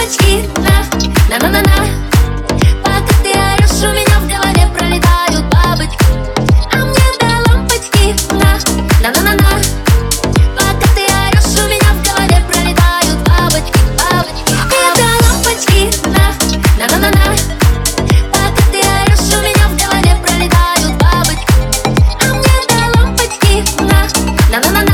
лампочки на-на-на-на. Пока ты орешь, у меня в голове пролетают бабочки. А мне до лампочки на-на-на-на. Пока ты орешь, у меня в голове пролетают бабочки, бабочки. Мне до лампочки на-на-на-на. Пока ты орешь, у меня в голове пролетают бабочки. А мне до лампочки на-на-на-на.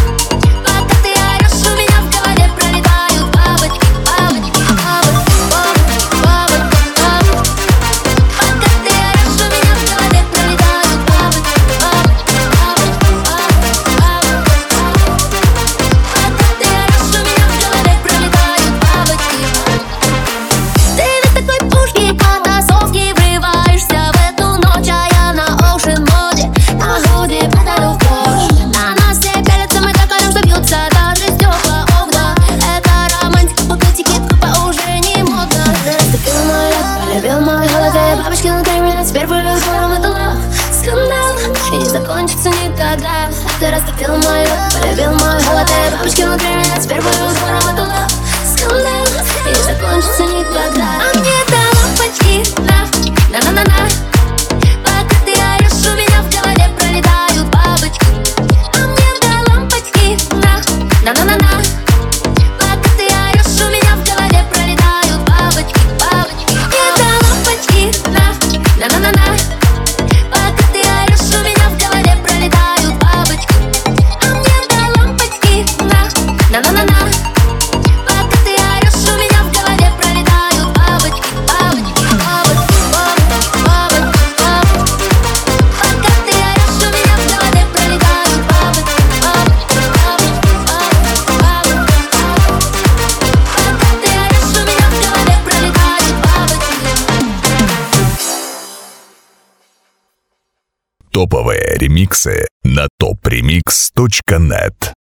Бабочки внутри меня, теперь полюбил, это love. Скандал, и не закончится никогда. Ты растопил мою, полюбил мой холод. Бабочки внутри меня, теперь полюбил, это love. Скандал, и не закончится никогда. А мне до лампочки на-на-на-на. Пока ты орешь, у меня в голове пролетают бабочки. А мне до лампочки на-на-на-на. Пока ты орешь, у меня в голове пролетают бабочки, бабочки. Мне до лампочки на-на-на-на. Пока ты орешь, у меня в голове пролетают бабочки. А мне до лампочки на-на-на-на. Пока ты орешь, у меня в голове пролетают бабочки, бабочки, бабочки, бабочки, бабочки, бабочки. Пока ты орешь, у меня в голове пролетают бабочки, бабочки, бабочки, бабочки, бабочки. Пока ты орешь, у меня в голове пролетают бабочки. Топовые ремиксы на topremix.net.